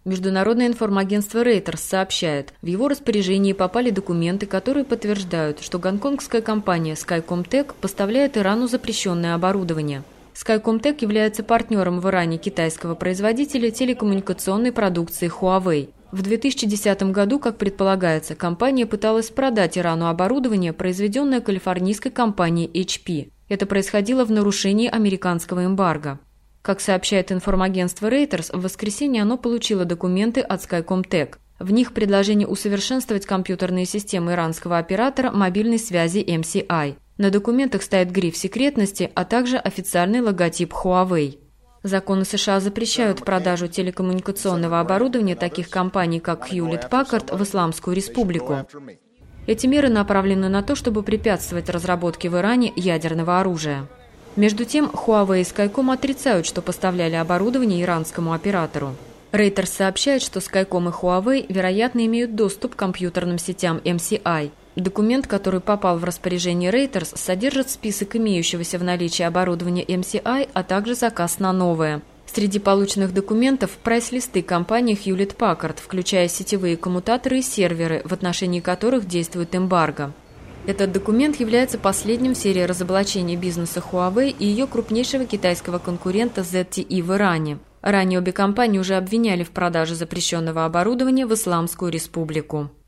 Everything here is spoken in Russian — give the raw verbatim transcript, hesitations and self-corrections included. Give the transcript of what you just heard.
Международное информагентство Reuters сообщает, в его распоряжении попали документы, которые подтверждают, что гонконгская компания Skycom Tech поставляет Ирану запрещенное оборудование. Skycom Tech является партнером в Иране китайского производителя телекоммуникационной продукции Huawei. В две тысячи десятом году, как предполагается, компания пыталась продать Ирану оборудование, произведенное калифорнийской компанией эйч пи. Это происходило в нарушении американского эмбарго. Как сообщает информагентство Reuters, в воскресенье оно получило документы от Skycom Tech. В них предложение усовершенствовать компьютерные системы иранского оператора мобильной связи эм си ай. На документах стоит гриф секретности, а также официальный логотип Huawei. Законы США запрещают продажу телекоммуникационного оборудования таких компаний, как Hewlett-Packard, в Исламскую Республику. Эти меры направлены на то, чтобы препятствовать разработке в Иране ядерного оружия. Между тем, Huawei и Skycom отрицают, что поставляли оборудование иранскому оператору. Reuters сообщает, что Skycom и Huawei, вероятно, имеют доступ к компьютерным сетям эм си ай. Документ, который попал в распоряжение Reuters, содержит список имеющегося в наличии оборудования эм си ай, а также заказ на новое. Среди полученных документов – прайс-листы компании Hewlett-Packard, включая сетевые коммутаторы и серверы, в отношении которых действует эмбарго. Этот документ является последним в серии разоблачений бизнеса Huawei и ее крупнейшего китайского конкурента зет ти и в Иране. Ранее обе компании уже обвиняли в продаже запрещенного оборудования в Исламскую Республику.